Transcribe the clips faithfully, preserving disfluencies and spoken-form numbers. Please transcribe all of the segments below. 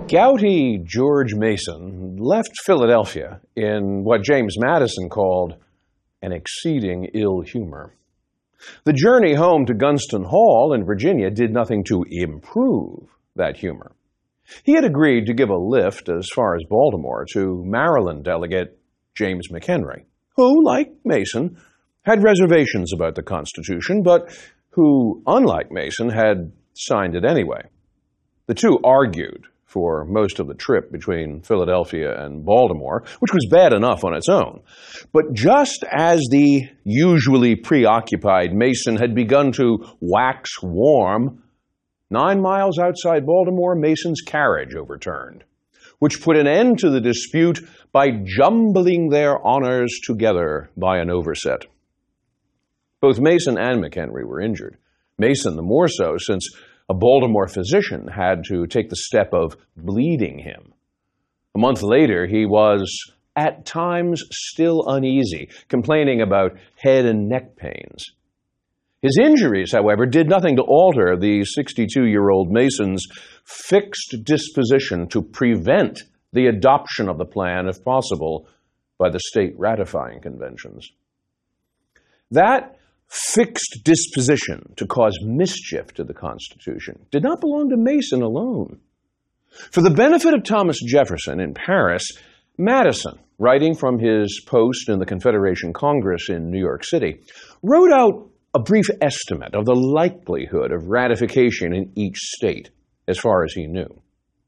Gouty George Mason left Philadelphia in what James Madison called an exceeding ill humor. The journey home to Gunston Hall in Virginia did nothing to improve that humor. He had agreed to give a lift as far as Baltimore to Maryland delegate James McHenry, who, like Mason, had reservations about the Constitution, but who, unlike Mason, had signed it anyway. The two argued for most of the trip between Philadelphia and Baltimore, which was bad enough on its own. But just as the usually preoccupied Mason had begun to wax warm, nine miles outside Baltimore, Mason's carriage overturned, which put an end to the dispute by jumbling their honors together by an overset. Both Mason and McHenry were injured. Mason the more so, since a Baltimore physician had to take the step of bleeding him. A month later, he was, at times, still uneasy, complaining about head and neck pains. His injuries, however, did nothing to alter the sixty-two-year-old Mason's fixed disposition to prevent the adoption of the plan, if possible, by the state ratifying conventions. That fixed disposition to cause mischief to the Constitution did not belong to Mason alone. For the benefit of Thomas Jefferson in Paris, Madison, writing from his post in the Confederation Congress in New York City, wrote out a brief estimate of the likelihood of ratification in each state, as far as he knew.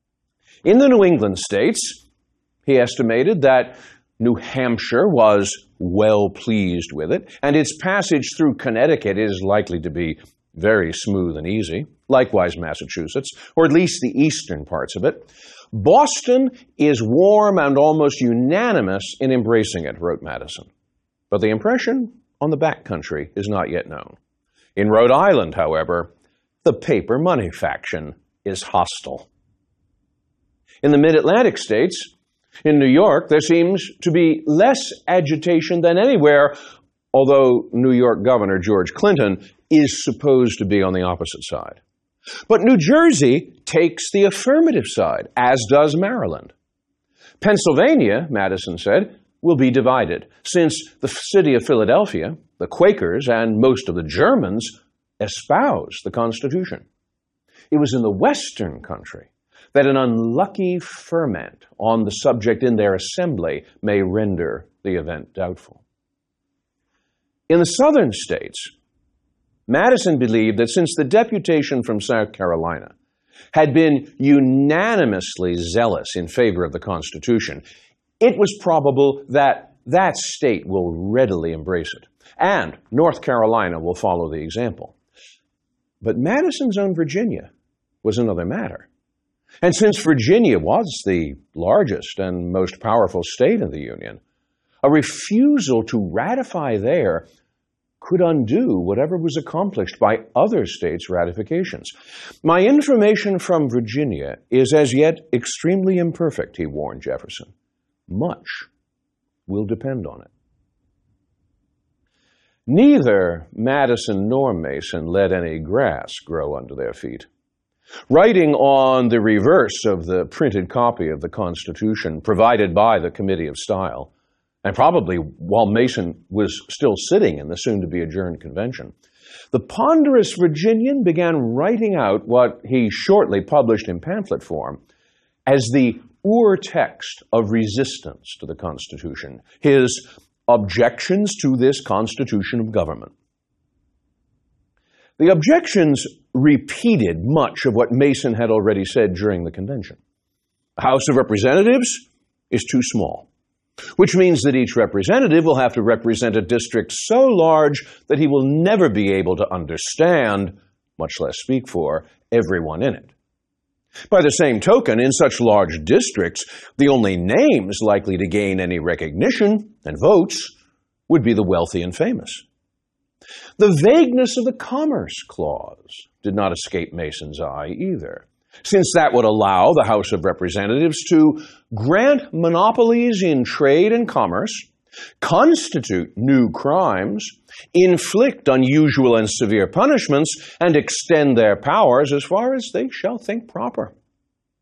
In the New England states, he estimated that New Hampshire was well pleased with it, and its passage through Connecticut is likely to be very smooth and easy. Likewise, Massachusetts, or at least the eastern parts of it. Boston is warm and almost unanimous in embracing it, wrote Madison. But the impression on the back country is not yet known. In Rhode Island, however, the paper money faction is hostile. In the mid-Atlantic states, in New York, there seems to be less agitation than anywhere, although New York Governor George Clinton is supposed to be on the opposite side. But New Jersey takes the affirmative side, as does Maryland. Pennsylvania, Madison said, will be divided, since the city of Philadelphia, the Quakers, and most of the Germans espouse the Constitution. It was in the Western country that an unlucky ferment on the subject in their assembly may render the event doubtful. In the southern states, Madison believed that since the deputation from South Carolina had been unanimously zealous in favor of the Constitution, it was probable that that state will readily embrace it, and North Carolina will follow the example. But Madison's own Virginia was another matter. And since Virginia was the largest and most powerful state in the Union, a refusal to ratify there could undo whatever was accomplished by other states' ratifications. My information from Virginia is as yet extremely imperfect, he warned Jefferson. Much will depend on it. Neither Madison nor Mason let any grass grow under their feet. Writing on the reverse of the printed copy of the Constitution provided by the Committee of Style, and probably while Mason was still sitting in the soon-to-be adjourned convention, the ponderous Virginian began writing out what he shortly published in pamphlet form as the ur-text of resistance to the Constitution, his objections to this constitution of government. The objections repeated much of what Mason had already said during the convention. The House of Representatives is too small, which means that each representative will have to represent a district so large that he will never be able to understand, much less speak for, everyone in it. By the same token, in such large districts, the only names likely to gain any recognition and votes would be the wealthy and famous. The vagueness of the Commerce Clause did not escape Mason's eye either, since that would allow the House of Representatives to grant monopolies in trade and commerce, constitute new crimes, inflict unusual and severe punishments, and extend their powers as far as they shall think proper.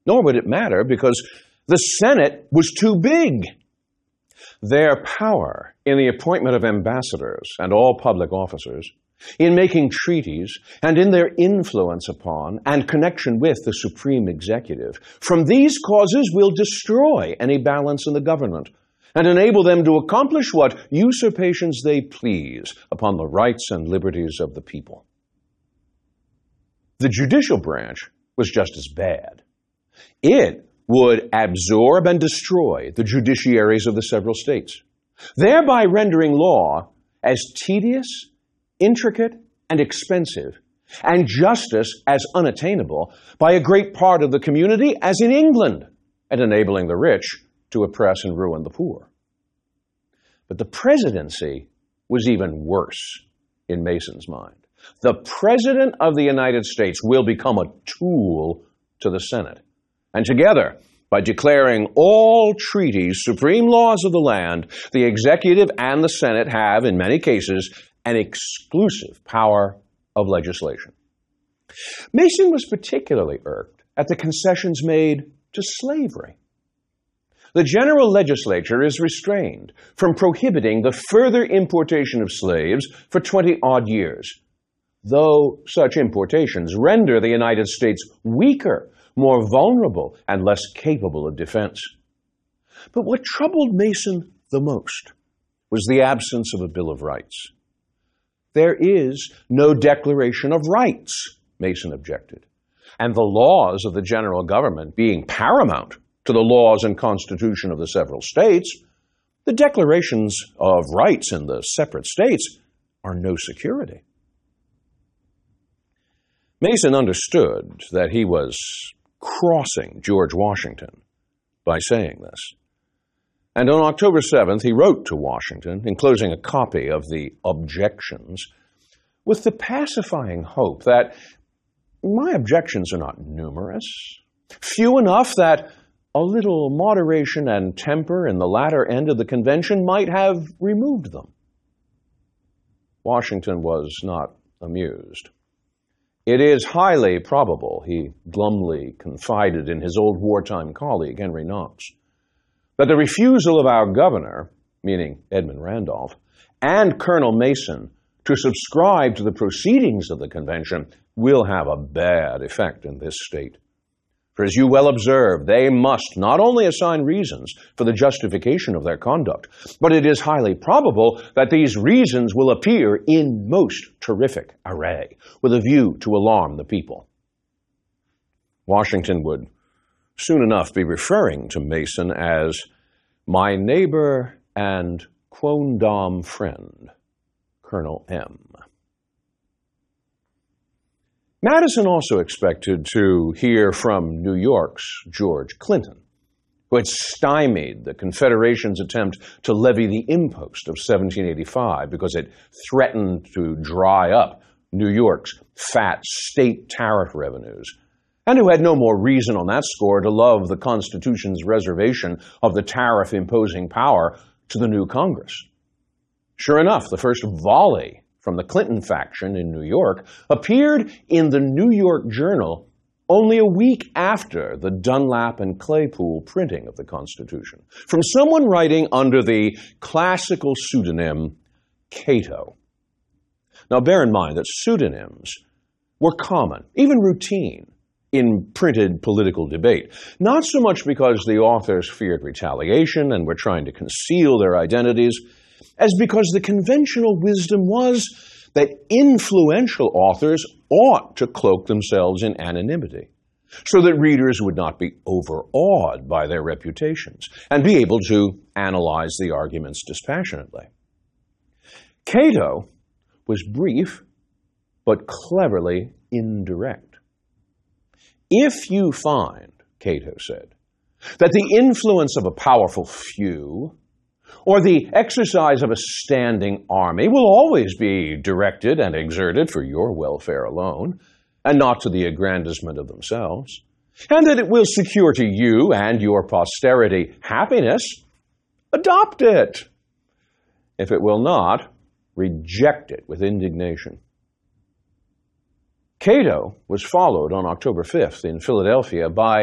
Nor would it matter because the Senate was too big. Their power in the appointment of ambassadors and all public officers, in making treaties, and in their influence upon and connection with the supreme executive, from these causes will destroy any balance in the government and enable them to accomplish what usurpations they please upon the rights and liberties of the people. The judicial branch was just as bad. It would absorb and destroy the judiciaries of the several states, thereby rendering law as tedious, intricate, and expensive, and justice as unattainable by a great part of the community as in England, and enabling the rich to oppress and ruin the poor. But the presidency was even worse in Mason's mind. The President of the United States will become a tool to the Senate. And together, by declaring all treaties supreme laws of the land, the executive and the Senate have, in many cases, an exclusive power of legislation. Mason was particularly irked at the concessions made to slavery. The general legislature is restrained from prohibiting the further importation of slaves for twenty-odd years, though such importations render the United States weaker, more vulnerable, and less capable of defense. But what troubled Mason the most was the absence of a Bill of Rights. There is no Declaration of Rights, Mason objected, and the laws of the general government being paramount to the laws and constitution of the several states, the declarations of rights in the separate states are no security. Mason understood that he was crossing George Washington by saying this. And on October seventh, he wrote to Washington, enclosing a copy of the objections, with the pacifying hope that my objections are not numerous, few enough that a little moderation and temper in the latter end of the convention might have removed them. Washington was not amused. It is highly probable, he glumly confided in his old wartime colleague, Henry Knox, that the refusal of our governor, meaning Edmund Randolph, and Colonel Mason to subscribe to the proceedings of the convention will have a bad effect in this state. For as you well observe, they must not only assign reasons for the justification of their conduct, but it is highly probable that these reasons will appear in most terrific array, with a view to alarm the people. Washington would soon enough be referring to Mason as my neighbor and quondam friend, Colonel M. Madison also expected to hear from New York's George Clinton, who had stymied the Confederation's attempt to levy the impost of seventeen eighty-five because it threatened to dry up New York's fat state tariff revenues, and who had no more reason on that score to love the Constitution's reservation of the tariff-imposing power to the new Congress. Sure enough, the first volley from the Clinton faction in New York appeared in the New York Journal only a week after the Dunlap and Claypool printing of the Constitution, from someone writing under the classical pseudonym Cato. Now bear in mind that pseudonyms were common, even routine, in printed political debate, not so much because the authors feared retaliation and were trying to conceal their identities, as because the conventional wisdom was that influential authors ought to cloak themselves in anonymity, so that readers would not be overawed by their reputations and be able to analyze the arguments dispassionately. Cato was brief, but cleverly indirect. If you find, Cato said, that the influence of a powerful few or the exercise of a standing army will always be directed and exerted for your welfare alone, and not to the aggrandizement of themselves, and that it will secure to you and your posterity happiness, adopt it. If it will not, reject it with indignation. Cato was followed on October fifth in Philadelphia by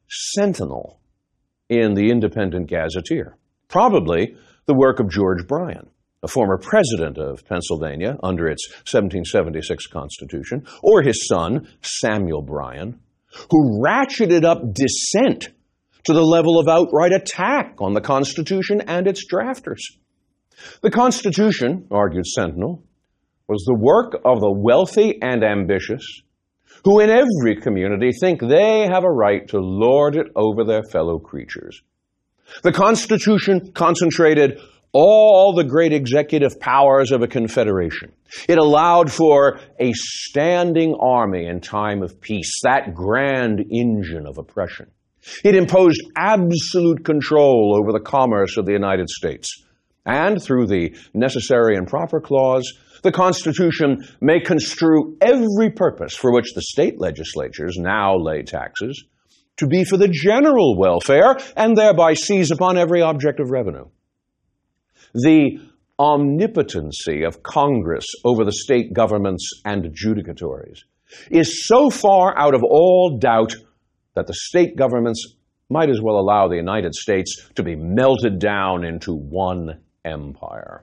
Sentinel in the Independent Gazetteer, probably the work of George Bryan, a former president of Pennsylvania under its seventeen seventy-six Constitution, or his son, Samuel Bryan, who ratcheted up dissent to the level of outright attack on the Constitution and its drafters. The Constitution, argued Sentinel, was the work of the wealthy and ambitious, who in every community think they have a right to lord it over their fellow creatures. The Constitution concentrated all the great executive powers of a confederation. It allowed for a standing army in time of peace, that grand engine of oppression. It imposed absolute control over the commerce of the United States. And through the Necessary and Proper Clause, the Constitution may construe every purpose for which the state legislatures now lay taxes to be for the general welfare and thereby seize upon every object of revenue. The omnipotency of Congress over the state governments and adjudicatories is so far out of all doubt that the state governments might as well allow the United States to be melted down into one empire.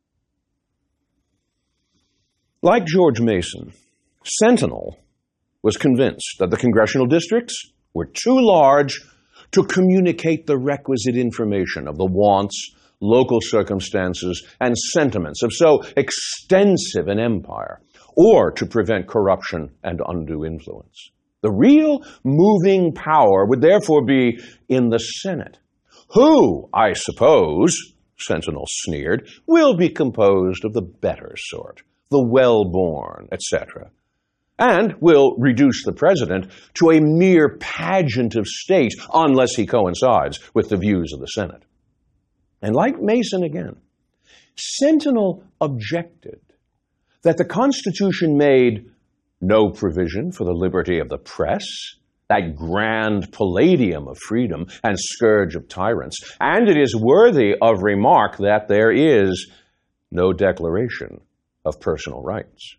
Like George Mason, Sentinel was convinced that the congressional districts were too large to communicate the requisite information of the wants, local circumstances, and sentiments of so extensive an empire, or to prevent corruption and undue influence. The real moving power would therefore be in the Senate, who, I suppose, Sentinel sneered, will be composed of the better sort, the well-born, et cetera, and will reduce the president to a mere pageant of state unless he coincides with the views of the Senate. And like Mason again, Sentinel objected that the Constitution made no provision for the liberty of the press, that grand palladium of freedom and scourge of tyrants, and it is worthy of remark that there is no declaration of personal rights.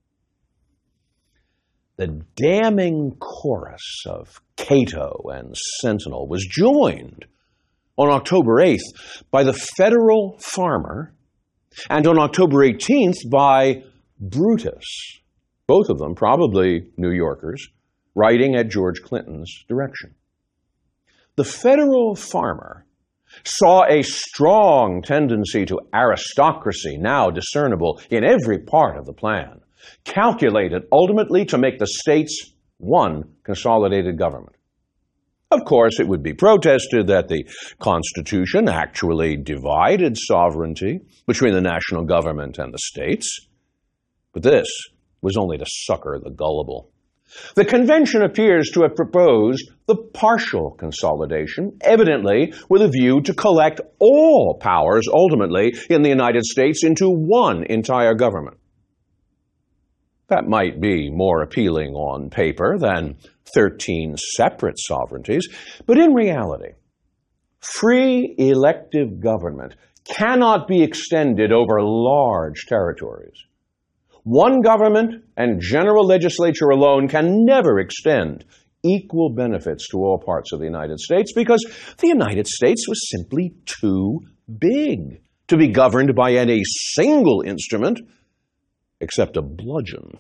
The damning chorus of Cato and Sentinel was joined on October eighth by the Federal Farmer, and on October eighteenth by Brutus, both of them probably New Yorkers, writing at George Clinton's direction. The Federal Farmer saw a strong tendency to aristocracy now discernible in every part of the plan, calculated ultimately to make the states one consolidated government. Of course, it would be protested that the Constitution actually divided sovereignty between the national government and the states, but this was only to succor the gullible. The convention appears to have proposed the partial consolidation, evidently with a view to collect all powers ultimately in the United States into one entire government. That might be more appealing on paper than thirteen separate sovereignties, but in reality, free elective government cannot be extended over large territories. One government and general legislature alone can never extend equal benefits to all parts of the United States because the United States was simply too big to be governed by any single instrument except a bludgeon.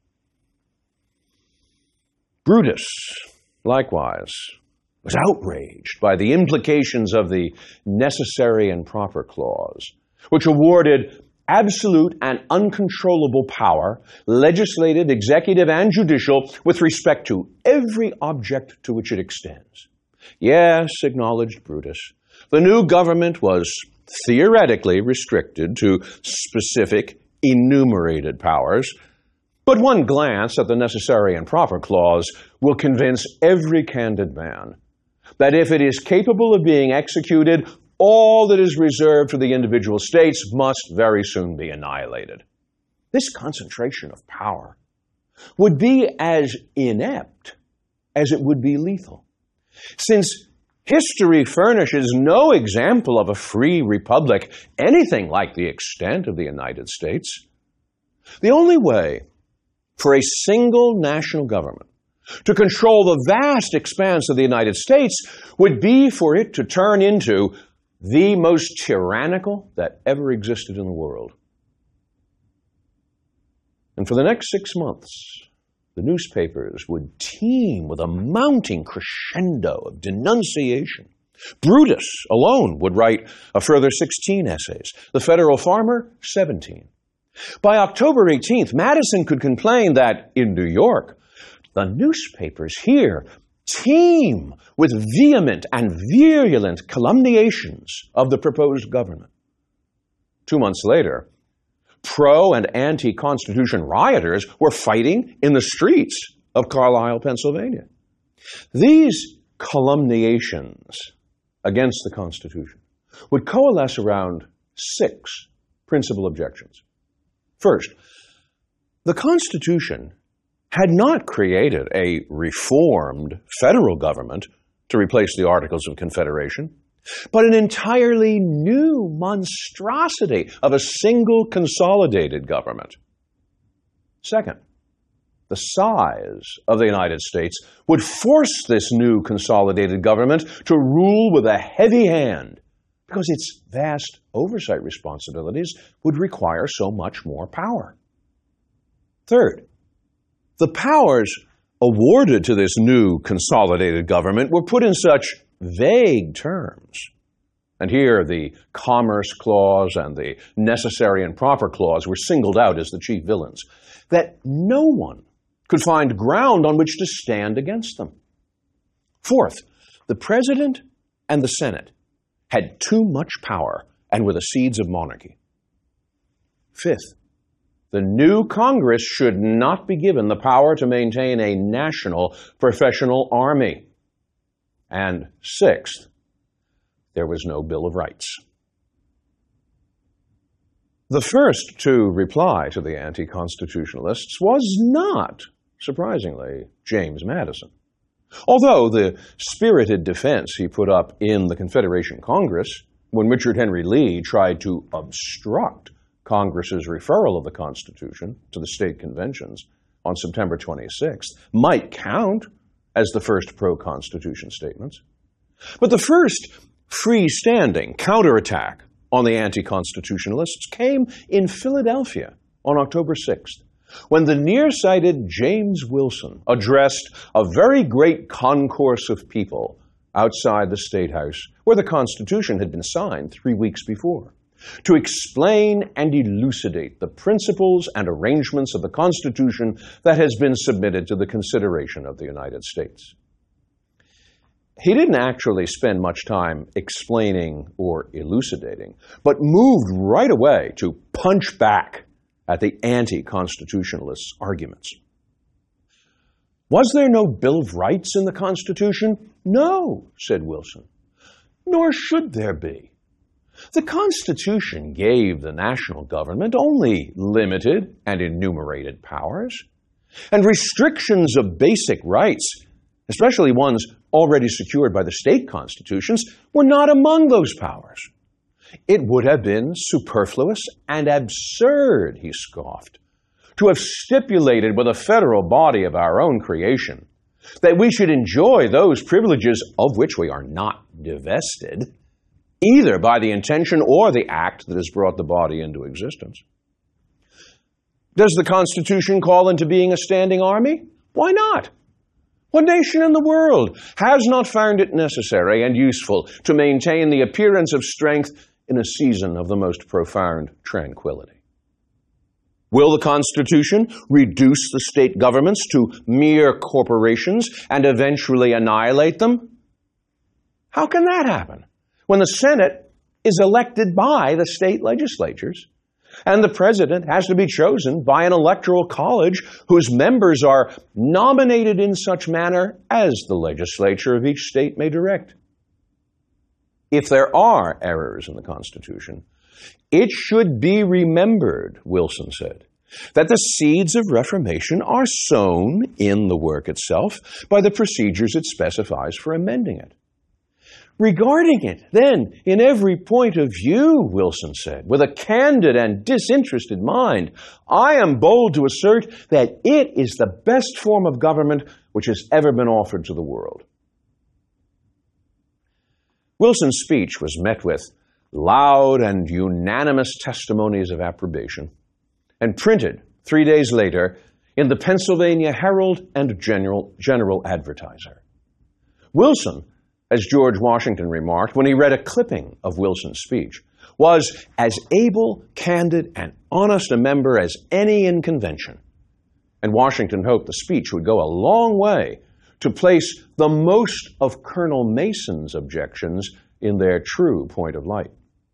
Brutus, likewise, was outraged by the implications of the Necessary and Proper Clause, which awarded absolute and uncontrollable power, legislative, executive, and judicial, with respect to every object to which it extends. Yes, acknowledged Brutus, the new government was theoretically restricted to specific, enumerated powers, but one glance at the Necessary and Proper Clause will convince every candid man that if it is capable of being executed, all that is reserved for the individual states must very soon be annihilated. This concentration of power would be as inept as it would be lethal, since history furnishes no example of a free republic anything like the extent of the United States. The only way for a single national government To control the vast expanse of the United States would be for it to turn into the most tyrannical that ever existed in the world. And for the next six months, the newspapers would teem with a mounting crescendo of denunciation. Brutus alone would write a further sixteen essays, the Federal Farmer, seventeen. By October eighteenth, Madison could complain that in New York, the newspapers here teem with vehement and virulent calumniations of the proposed government. Two months later, pro- and anti-Constitution rioters were fighting in the streets of Carlisle, Pennsylvania. These calumniations against the Constitution would coalesce around six principal objections. First, the Constitution had not created a reformed federal government to replace the Articles of Confederation, but an entirely new monstrosity of a single consolidated government. Second, the size of the United States would force this new consolidated government to rule with a heavy hand because its vast oversight responsibilities would require so much more power. Third, the powers awarded to this new consolidated government were put in such vague terms. And here the Commerce Clause and the Necessary and Proper Clause were singled out as the chief villains, that no one could find ground on which to stand against them. Fourth, the President and the Senate had too much power and were the seeds of monarchy. Fifth, the new Congress should not be given the power to maintain a national professional army. And sixth, there was no Bill of Rights. The first to reply to the anti-constitutionalists was not, surprisingly, James Madison. Although the spirited defense he put up in the Confederation Congress when Richard Henry Lee tried to obstruct Congress's referral of the Constitution to the state conventions on September twenty-sixth might count as the first pro-Constitution statements. But the first freestanding counterattack on the anti-constitutionalists came in Philadelphia on October sixth, when the nearsighted James Wilson addressed a very great concourse of people outside the State House, where the Constitution had been signed three weeks before, to explain and elucidate the principles and arrangements of the Constitution that has been submitted to the consideration of the United States. He didn't actually spend much time explaining or elucidating, but moved right away to punch back at the anti-constitutionalists' arguments. Was there no Bill of Rights in the Constitution? No, said Wilson, nor should there be. The Constitution gave the national government only limited and enumerated powers, and restrictions of basic rights, especially ones already secured by the state constitutions, were not among those powers. It would have been superfluous and absurd, he scoffed, to have stipulated with a federal body of our own creation that we should enjoy those privileges of which we are not divested, either by the intention or the act that has brought the body into existence. Does the Constitution call into being a standing army? Why not? What nation in the world has not found it necessary and useful to maintain the appearance of strength in a season of the most profound tranquility? Will the Constitution reduce the state governments to mere corporations and eventually annihilate them? How can that happen when the Senate is elected by the state legislatures and the president has to be chosen by an electoral college whose members are nominated in such manner as the legislature of each state may direct? If there are errors in the Constitution, it should be remembered, Wilson said, that the seeds of reformation are sown in the work itself by the procedures it specifies for amending it. Regarding it, then, in every point of view, Wilson said, with a candid and disinterested mind, I am bold to assert that it is the best form of government which has ever been offered to the world. Wilson's speech was met with loud and unanimous testimonies of approbation and printed three days later in the Pennsylvania Herald and General, General Advertiser. Wilson, as George Washington remarked when he read a clipping of Wilson's speech, was as able, candid, and honest a member as any in convention. And Washington hoped the speech would go a long way to place the most of Colonel Mason's objections in their true point of light.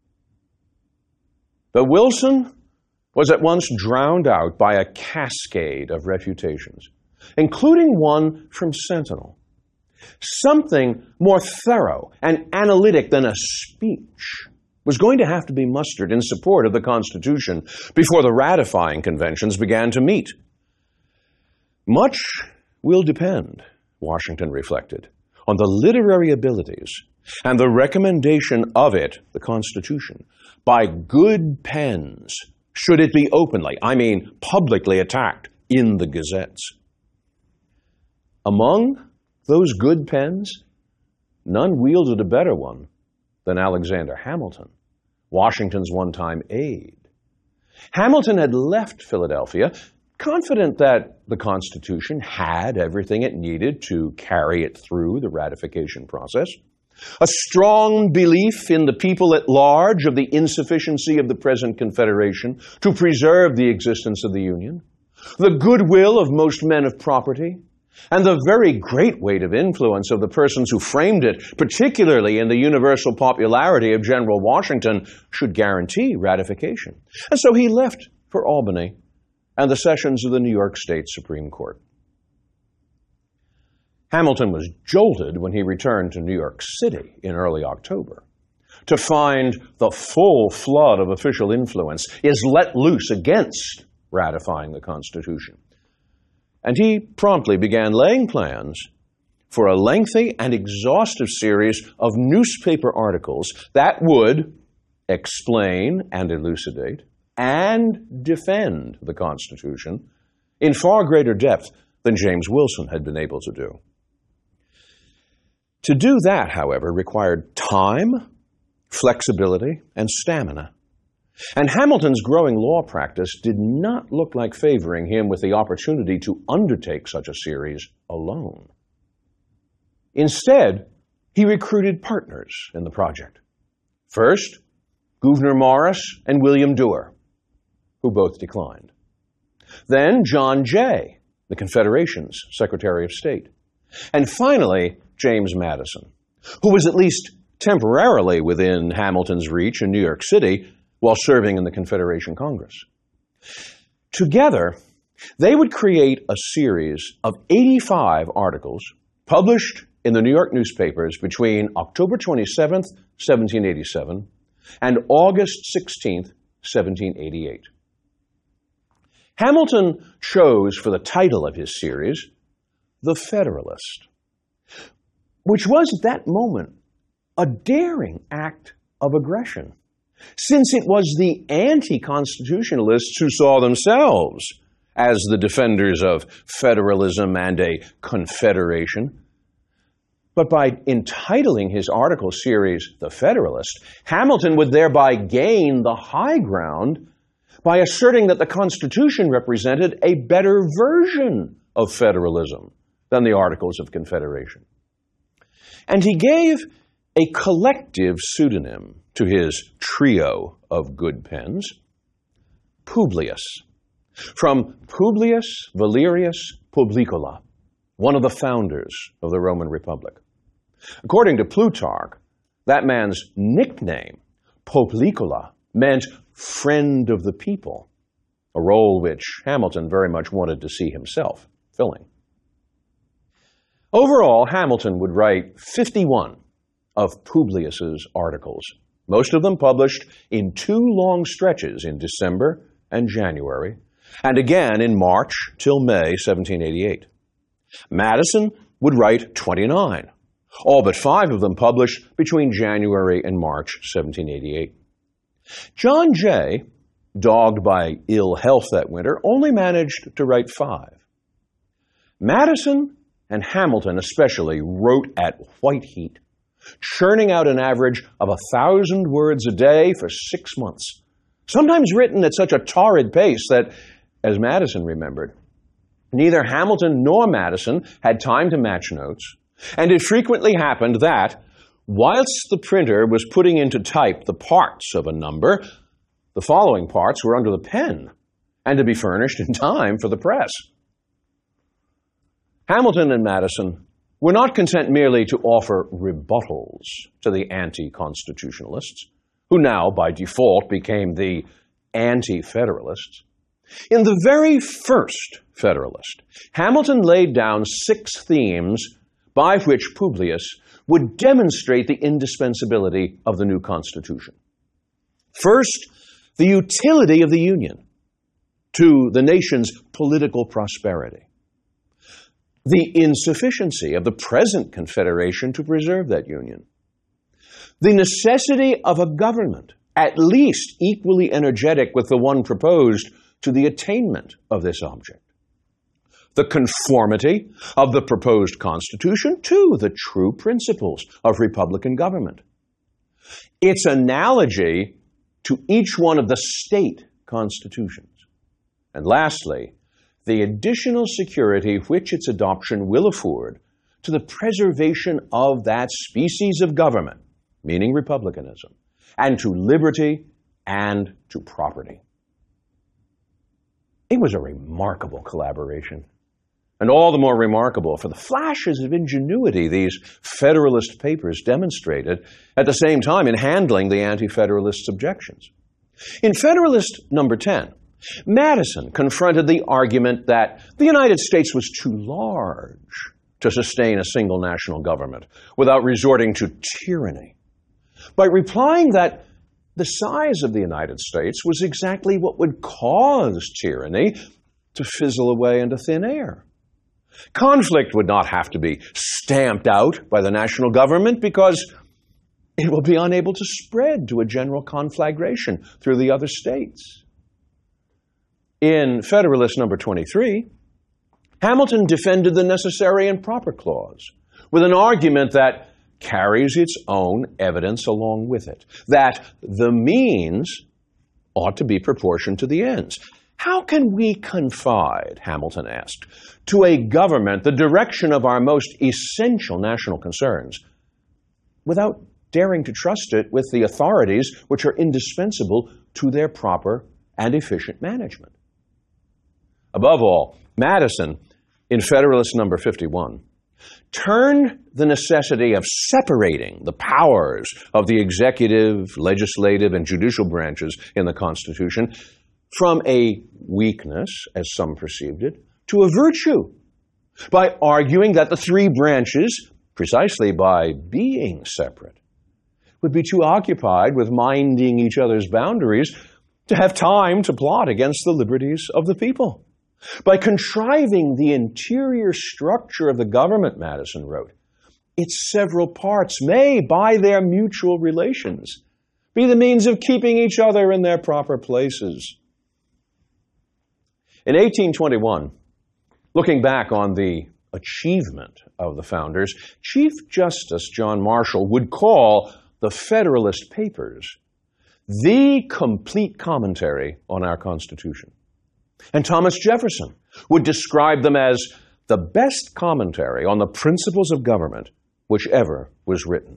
But Wilson was at once drowned out by a cascade of refutations, including one from Sentinel. Something more thorough and analytic than a speech was going to have to be mustered in support of the Constitution before the ratifying conventions began to meet. Much will depend, Washington reflected, on the literary abilities and the recommendation of it, the Constitution, by good pens, should it be openly, I mean publicly attacked in the gazettes. Among those good pens, none wielded a better one than Alexander Hamilton, Washington's one-time aide. Hamilton had left Philadelphia confident that the Constitution had everything it needed to carry it through the ratification process, a strong belief in the people at large of the insufficiency of the present Confederation to preserve the existence of the Union, the goodwill of most men of property, and the very great weight of influence of the persons who framed it, particularly in the universal popularity of General Washington, should guarantee ratification. And so he left for Albany and the sessions of the New York State Supreme Court. Hamilton was jolted when he returned to New York City in early October to find the full flood of official influence is let loose against ratifying the Constitution. And he promptly began laying plans for a lengthy and exhaustive series of newspaper articles that would explain and elucidate and defend the Constitution in far greater depth than James Wilson had been able to do. To do that, however, required time, flexibility, and stamina. And Hamilton's growing law practice did not look like favoring him with the opportunity to undertake such a series alone. Instead, he recruited partners in the project. First, Gouverneur Morris and William Duer, who both declined. Then John Jay, the Confederation's Secretary of State. And finally, James Madison, who was at least temporarily within Hamilton's reach in New York City while serving in the Confederation Congress. Together, they would create a series of eighty-five articles published in the New York newspapers between October twenty-seventh, seventeen eighty-seven, and August sixteenth, seventeen eighty-eight. Hamilton chose for the title of his series, The Federalist, which was at that moment a daring act of aggression, since it was the anti-constitutionalists who saw themselves as the defenders of federalism and a confederation. But by entitling his article series The Federalist, Hamilton would thereby gain the high ground by asserting that the Constitution represented a better version of federalism than the Articles of Confederation. And he gave a collective pseudonym to his trio of good pens, Publius, from Publius Valerius Publicola, one of the founders of the Roman Republic. According to Plutarch, that man's nickname, Publicola, meant friend of the people, a role which Hamilton very much wanted to see himself filling. Overall, Hamilton would write fifty-one of Publius's articles, most of them published in two long stretches in December and January, and again in March till May seventeen eighty-eight. Madison would write twenty-nine, all but five of them published between January and March seventeen eighty-eight. John Jay, dogged by ill health that winter, only managed to write five. Madison and Hamilton especially wrote at white heat, churning out an average of a thousand words a day for six months, sometimes written at such a torrid pace that, as Madison remembered, neither Hamilton nor Madison had time to match notes, and it frequently happened that, whilst the printer was putting into type the parts of a number, the following parts were under the pen and to be furnished in time for the press. Hamilton and Madison were not content merely to offer rebuttals to the anti-constitutionalists, who now, by default, became the anti-federalists. In the very first Federalist, Hamilton laid down six themes by which Publius would demonstrate the indispensability of the new Constitution. First, the utility of the Union to the nation's political prosperity. The insufficiency of the present Confederation to preserve that Union. The necessity of a government, at least equally energetic with the one proposed, to the attainment of this object. The conformity of the proposed Constitution to the true principles of Republican government. Its analogy to each one of the state constitutions. And lastly, the additional security which its adoption will afford to the preservation of that species of government, meaning republicanism, and to liberty and to property. It was a remarkable collaboration, and all the more remarkable for the flashes of ingenuity these Federalist papers demonstrated at the same time in handling the Anti-Federalists' objections. In Federalist number ten, Madison confronted the argument that the United States was too large to sustain a single national government without resorting to tyranny, by replying that the size of the United States was exactly what would cause tyranny to fizzle away into thin air. Conflict would not have to be stamped out by the national government because it will be unable to spread to a general conflagration through the other states. In Federalist number twenty-three, Hamilton defended the necessary and proper clause with an argument that carries its own evidence along with it, that the means ought to be proportioned to the ends. How can we confide, Hamilton asked, to a government the direction of our most essential national concerns without daring to trust it with the authorities which are indispensable to their proper and efficient management? Above all, Madison, in Federalist number fifty-one, turned the necessity of separating the powers of the executive, legislative, and judicial branches in the Constitution from a weakness, as some perceived it, to a virtue, by arguing that the three branches, precisely by being separate, would be too occupied with minding each other's boundaries to have time to plot against the liberties of the people. By contriving the interior structure of the government, Madison wrote, its several parts may, by their mutual relations, be the means of keeping each other in their proper places. In eighteen twenty-one, looking back on the achievement of the founders, Chief Justice John Marshall would call the Federalist Papers the complete commentary on our Constitution. And Thomas Jefferson would describe them as the best commentary on the principles of government which ever was written.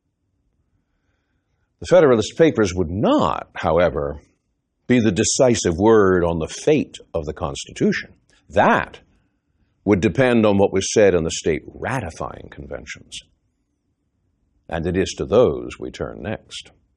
The Federalist Papers would not, however, be the decisive word on the fate of the Constitution. That would depend on what was said in the state ratifying conventions. And it is to those we turn next.